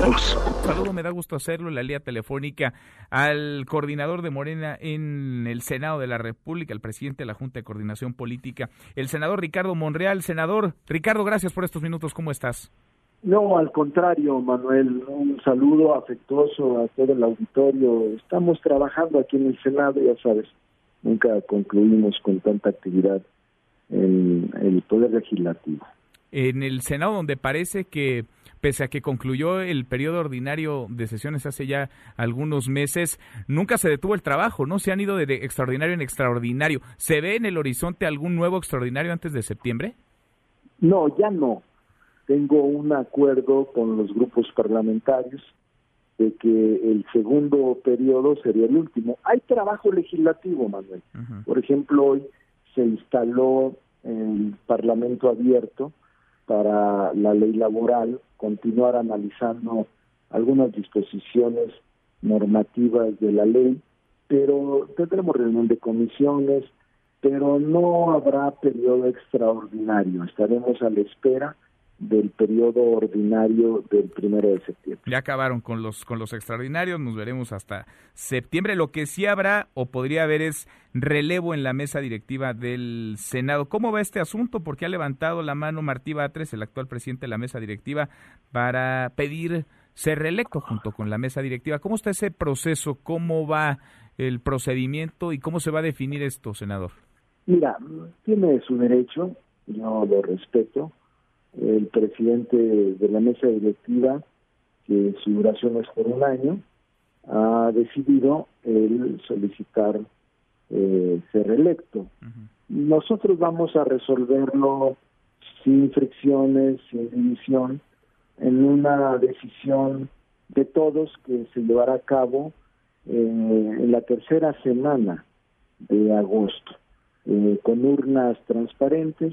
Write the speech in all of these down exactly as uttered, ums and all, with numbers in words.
todos. Saludo, me da gusto hacerlo en la línea telefónica al coordinador de Morena en el Senado de la República, el presidente de la Junta de Coordinación Política, el senador Ricardo Monreal. Senador Ricardo, gracias por estos minutos, ¿cómo estás? No, al contrario, Manuel, un saludo afectuoso a todo el auditorio. Estamos trabajando aquí en el Senado, ya sabes, nunca concluimos con tanta actividad en el Poder Legislativo. En el Senado, donde parece que, pese a que concluyó el periodo ordinario de sesiones hace ya algunos meses, nunca se detuvo el trabajo, ¿no? Se han ido de extraordinario en extraordinario. ¿Se ve en el horizonte algún nuevo extraordinario antes de septiembre? No, ya no. Tengo un acuerdo con los grupos parlamentarios de que el segundo periodo sería el último. Hay trabajo legislativo, Manuel. Uh-huh. Por ejemplo, hoy se instaló el Parlamento abierto para la ley laboral, continuar analizando algunas disposiciones normativas de la ley, pero tendremos reunión de comisiones, pero no habrá periodo extraordinario. Estaremos a la espera del periodo ordinario del primero de septiembre. Ya acabaron con los con los extraordinarios, nos veremos hasta septiembre. Lo que sí habrá o podría haber es relevo en la mesa directiva del Senado. ¿Cómo va este asunto? Porque ha levantado la mano Martí Batres, el actual presidente de la mesa directiva, para pedir ser reelecto junto con la mesa directiva. ¿Cómo está ese proceso? ¿Cómo va el procedimiento y cómo se va a definir esto, senador? Mira, tiene su derecho, yo lo respeto. El presidente de la mesa directiva, que su duración es por un año, ha decidido el solicitar eh, ser reelecto. Uh-huh. Nosotros vamos a resolverlo sin fricciones, sin división, en una decisión de todos que se llevará a cabo eh, en la tercera semana de agosto, eh, con urnas transparentes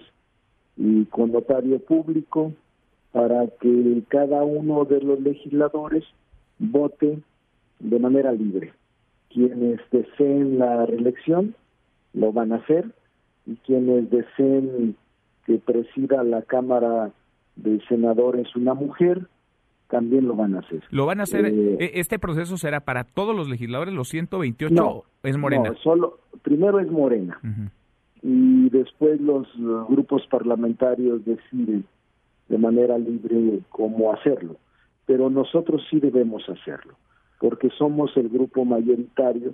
y con notario público, para que cada uno de los legisladores vote de manera libre. Quienes deseen la reelección lo van a hacer, y quienes deseen que presida la Cámara de Senadores una mujer, también lo van a hacer. ¿Lo van a hacer? Eh, ¿Este proceso será para todos los legisladores, los ciento veintiocho, no, o es Morena? No, solo, primero es Morena. Uh-huh. Y después los uh, grupos parlamentarios deciden de manera libre cómo hacerlo. Pero nosotros sí debemos hacerlo, porque somos el grupo mayoritario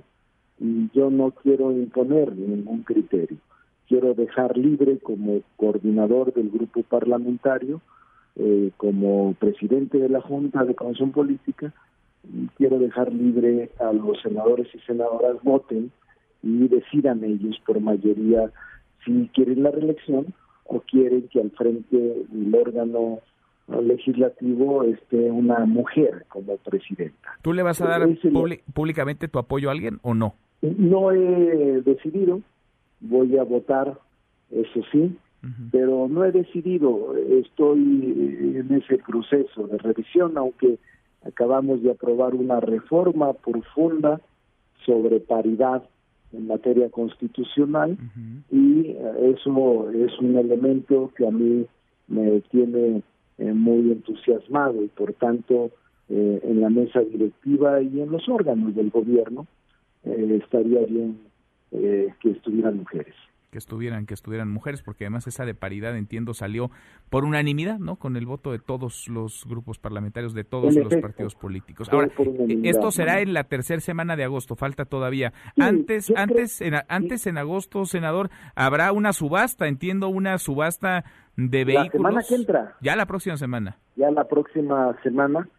y yo no quiero imponer ningún criterio. Quiero dejar libre como coordinador del grupo parlamentario, eh, como presidente de la Junta de Coordinación Política, y quiero dejar libre a los senadores y senadoras voten y decidan ellos por mayoría si quieren la reelección o quieren que al frente del órgano legislativo esté una mujer como presidenta. ¿Tú le vas a dar publi- públicamente tu apoyo a alguien o no? No he decidido, voy a votar, eso sí, uh-huh. pero no he decidido, estoy en ese proceso de revisión, aunque acabamos de aprobar una reforma profunda sobre paridad en materia constitucional, uh-huh. y eso es un elemento que a mí me tiene eh, muy entusiasmado, y por tanto eh, en la mesa directiva y en los órganos del gobierno eh, estaría bien eh, que estuvieran mujeres. que estuvieran que estuvieran mujeres, porque además esa de paridad, entiendo, salió por unanimidad, ¿no? Con el voto de todos los grupos parlamentarios, de todos en los efecto, partidos políticos. Ahora, esto será ¿no? en la tercera semana de agosto, falta todavía. Sí, antes, antes, creo, en, antes sí. en agosto, senador, habrá una subasta, entiendo, una subasta de vehículos. La semana que entra. Ya la próxima semana. Ya la próxima semana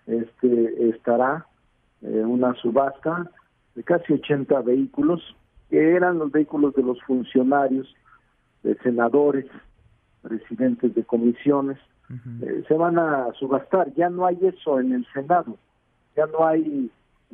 este estará eh, una subasta de casi ochenta vehículos, que eran los vehículos de los funcionarios, de senadores, presidentes de comisiones. Uh-huh. eh, se van a subastar. Ya no hay eso en el Senado, ya no hay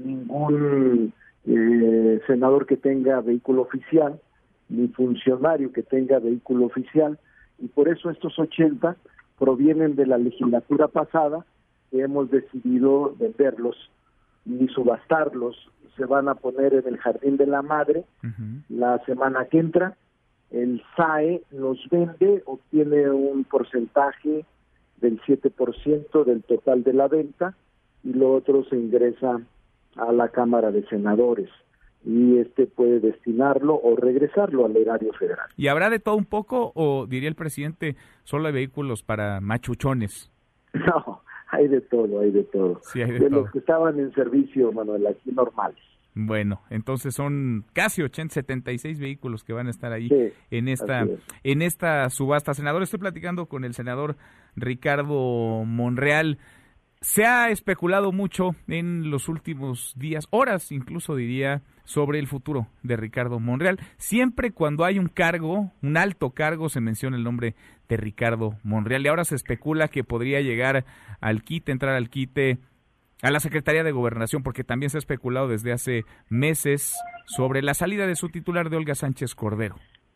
ningún eh, senador que tenga vehículo oficial, ni funcionario que tenga vehículo oficial, y por eso estos ochenta provienen de la legislatura pasada, que hemos decidido venderlos y subastarlos. Se van a poner en el Jardín de la Madre uh-huh. la semana que entra. El S A E los vende, obtiene un porcentaje del siete por ciento del total de la venta, y lo otro se ingresa a la Cámara de Senadores y este puede destinarlo o regresarlo al erario federal. ¿Y habrá de todo un poco o diría el presidente solo hay vehículos para machuchones? No, hay de todo, hay de todo. Sí, hay de, de todo. Los que estaban en servicio, Manuel, aquí normales. Bueno, entonces son casi ochenta, setenta y seis vehículos que van a estar ahí sí, en esta en esta subasta. Senador, estoy platicando con el senador Ricardo Monreal. Se ha especulado mucho en los últimos días, horas incluso diría, sobre el futuro de Ricardo Monreal. Siempre cuando hay un cargo, un alto cargo, se menciona el nombre de Ricardo Monreal. Y ahora se especula que podría llegar al quite, entrar al quite, a la Secretaría de Gobernación, porque también se ha especulado desde hace meses sobre la salida de su titular, de Olga Sánchez Cordero.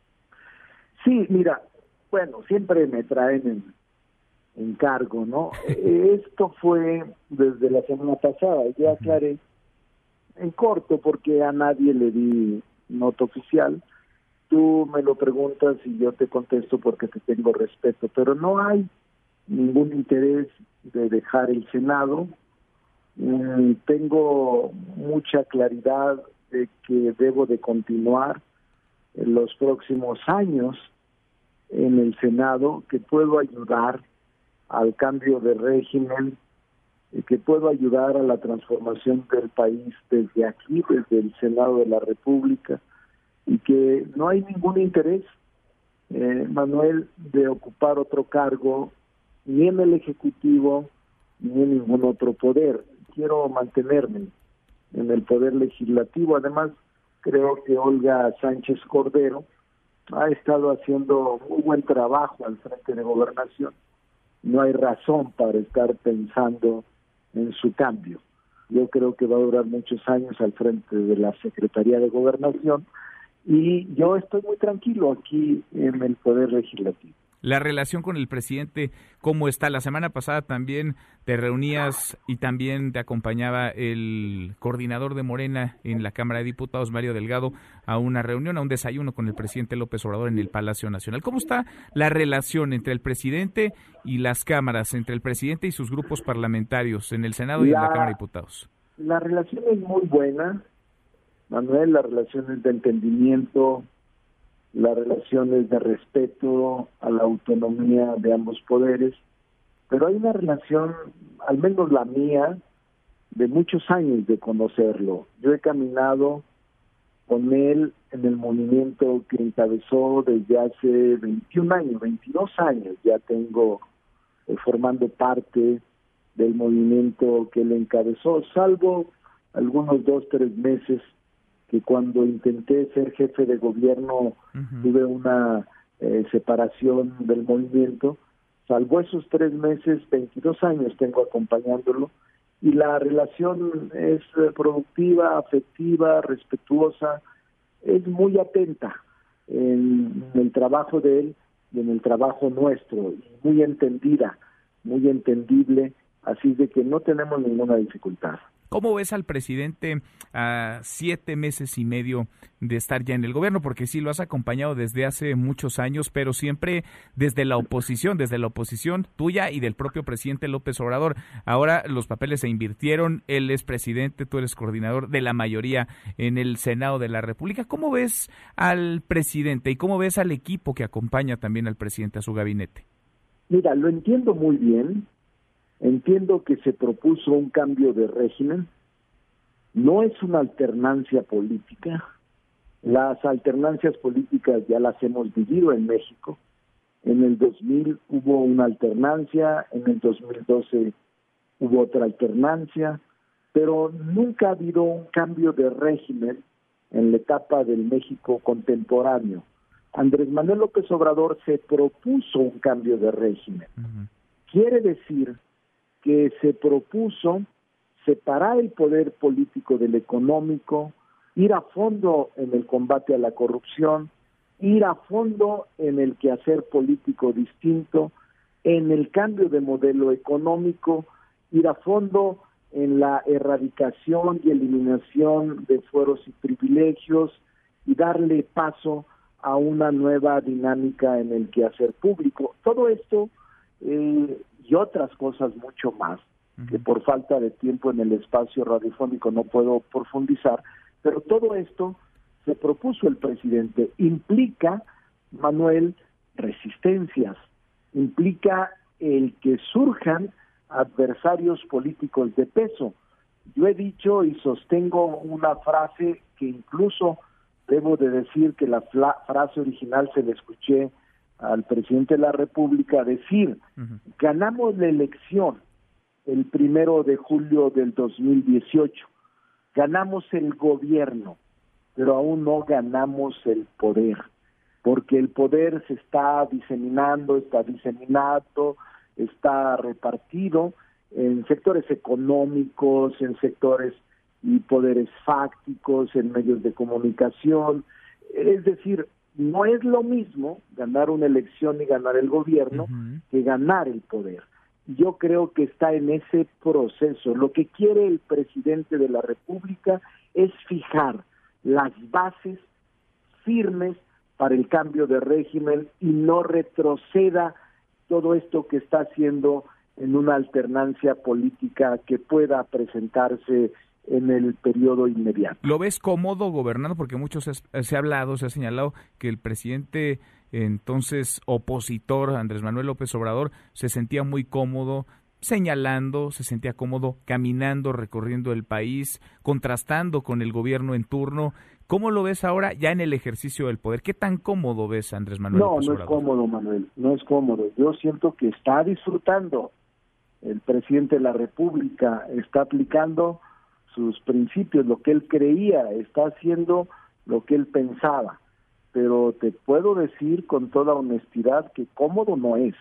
Sí, mira, bueno, siempre me traen en... encargo, ¿no? Esto fue desde la semana pasada, yo aclaré en corto porque a nadie le di nota oficial. Tú me lo preguntas y yo te contesto porque te tengo respeto, pero no hay ningún interés de dejar el Senado. Mm, tengo mucha claridad de que debo de continuar en los próximos años en el Senado, que puedo ayudar al cambio de régimen, y que puedo ayudar a la transformación del país desde aquí, desde el Senado de la República, y que no hay ningún interés, eh, Manuel, de ocupar otro cargo, ni en el Ejecutivo, ni en ningún otro poder. Quiero mantenerme en el Poder Legislativo. Además, creo que Olga Sánchez Cordero ha estado haciendo muy buen trabajo al frente de Gobernación. No hay razón para estar pensando en su cambio. Yo creo que va a durar muchos años al frente de la Secretaría de Gobernación y yo estoy muy tranquilo aquí en el Poder Legislativo. La relación con el presidente, ¿cómo está? La semana pasada también te reunías y también te acompañaba el coordinador de Morena en la Cámara de Diputados, Mario Delgado, a una reunión, a un desayuno con el presidente López Obrador en el Palacio Nacional. ¿Cómo está la relación entre el presidente y las cámaras, entre el presidente y sus grupos parlamentarios en el Senado y la, en la Cámara de Diputados? La relación es muy buena, Manuel, la relación es de entendimiento, las relaciones de respeto a la autonomía de ambos poderes, pero hay una relación, al menos la mía, de muchos años de conocerlo. Yo he caminado con él en el movimiento que encabezó desde hace veintiún años, veintidós años, ya tengo eh, formando parte del movimiento que él encabezó, salvo algunos dos, tres meses que cuando intenté ser jefe de gobierno uh-huh. tuve una eh, separación del movimiento. Salvo esos tres meses, veintidós años tengo acompañándolo, y la relación es eh, productiva, afectiva, respetuosa, es muy atenta en, en el trabajo de él y en el trabajo nuestro, y muy entendida, muy entendible, así de que no tenemos ninguna dificultad. ¿Cómo ves al presidente a siete meses y medio de estar ya en el gobierno? Porque sí, lo has acompañado desde hace muchos años, pero siempre desde la oposición, desde la oposición tuya y del propio presidente López Obrador. Ahora los papeles se invirtieron, él es presidente, tú eres coordinador de la mayoría en el Senado de la República. ¿Cómo ves al presidente y cómo ves al equipo que acompaña también al presidente, a su gabinete? Mira, lo entiendo muy bien. Entiendo que se propuso un cambio de régimen, no es una alternancia política, las alternancias políticas ya las hemos vivido en México, en el dos mil hubo una alternancia, en el dos mil doce hubo otra alternancia, pero nunca ha habido un cambio de régimen en la etapa del México contemporáneo. Andrés Manuel López Obrador se propuso un cambio de régimen, uh-huh. Quiere decir que se propuso separar el poder político del económico, ir a fondo en el combate a la corrupción, ir a fondo en el quehacer político distinto, en el cambio de modelo económico, ir a fondo en la erradicación y eliminación de fueros y privilegios y darle paso a una nueva dinámica en el quehacer público. Todo esto eh, y otras cosas mucho más uh-huh. que por falta de tiempo en el espacio radiofónico no puedo profundizar, pero todo esto se propuso el presidente. Implica, Manuel, resistencias, implica el que surjan adversarios políticos de peso. Yo he dicho y sostengo una frase que incluso debo de decir que la fla- frase original se la escuché al presidente de la República decir, uh-huh. ganamos la elección el primero de julio del dos mil dieciocho, ganamos el gobierno, pero aún no ganamos el poder, porque el poder se está diseminando, está diseminado, está repartido en sectores económicos, en sectores y poderes fácticos, en medios de comunicación. Es decir, no es lo mismo ganar una elección y ganar el gobierno uh-huh. que ganar el poder. Yo creo que está en ese proceso. Lo que quiere el presidente de la República es fijar las bases firmes para el cambio de régimen y no retroceda todo esto que está haciendo en una alternancia política que pueda presentarse en el periodo inmediato. ¿Lo ves cómodo gobernando? Porque muchos se, se ha hablado, se ha señalado que el presidente entonces opositor, Andrés Manuel López Obrador, se sentía muy cómodo señalando, se sentía cómodo caminando, recorriendo el país, contrastando con el gobierno en turno. ¿Cómo lo ves ahora ya en el ejercicio del poder? ¿Qué tan cómodo ves a Andrés Manuel no, López Obrador? No, no es cómodo, Manuel, no es cómodo. Yo siento que está disfrutando. El presidente de la República está aplicando sus principios, lo que él creía, está haciendo lo que él pensaba. Pero te puedo decir con toda honestidad que cómodo no es.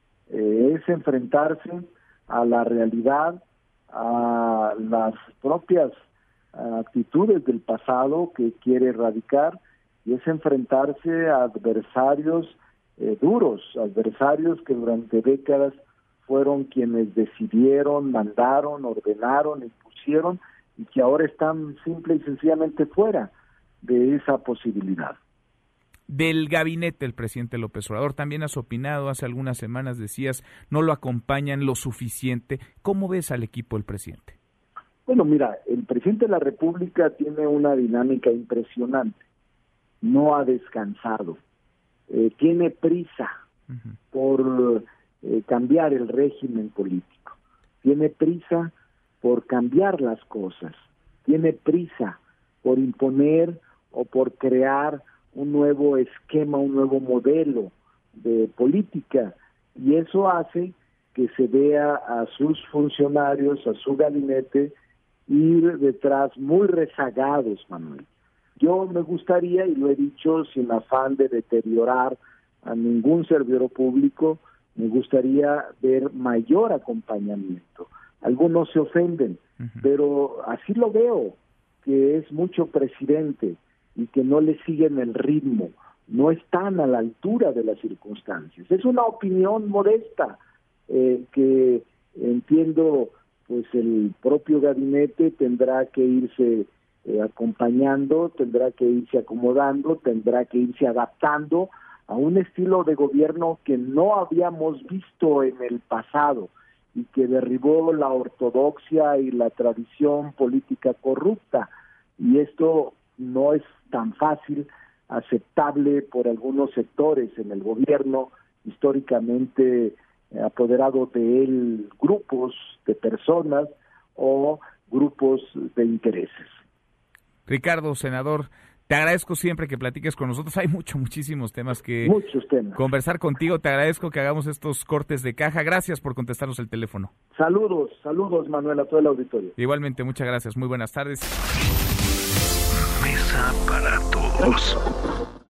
Eh, es enfrentarse a la realidad, a las propias actitudes del pasado que quiere erradicar, y es enfrentarse a adversarios eh, duros, adversarios que durante décadas fueron quienes decidieron, mandaron, ordenaron, impusieron, y que ahora están simple y sencillamente fuera de esa posibilidad. Del gabinete del presidente López Obrador, también has opinado, hace algunas semanas decías, no lo acompañan lo suficiente. ¿Cómo ves al equipo del presidente? Bueno, mira, el presidente de la República tiene una dinámica impresionante, no ha descansado, eh, tiene prisa uh-huh. por eh, cambiar el régimen político, tiene prisa por cambiar las cosas, tiene prisa por imponer o por crear un nuevo esquema, un nuevo modelo de política, y eso hace que se vea a sus funcionarios, a su gabinete, ir detrás muy rezagados, Manuel. Yo me gustaría, y lo he dicho sin afán de deteriorar a ningún servidor público, me gustaría ver mayor acompañamiento. Algunos se ofenden, uh-huh. pero así lo veo, que es mucho presidente y que no le siguen el ritmo, no están a la altura de las circunstancias. Es una opinión modesta eh, que entiendo, pues el propio gabinete tendrá que irse eh, acompañando, tendrá que irse acomodando, tendrá que irse adaptando a un estilo de gobierno que no habíamos visto en el pasado y que derribó la ortodoxia y la tradición política corrupta. Y esto no es tan fácil, aceptable por algunos sectores en el gobierno, históricamente eh, apoderado de él grupos de personas o grupos de intereses. Ricardo, senador, te agradezco siempre que platiques con nosotros. Hay muchos, muchísimos temas que Muchos temas. conversar contigo. Te agradezco que hagamos estos cortes de caja. Gracias por contestarnos el teléfono. Saludos, saludos, Manuel, a todo el auditorio. Igualmente, muchas gracias. Muy buenas tardes. Mesa para todos.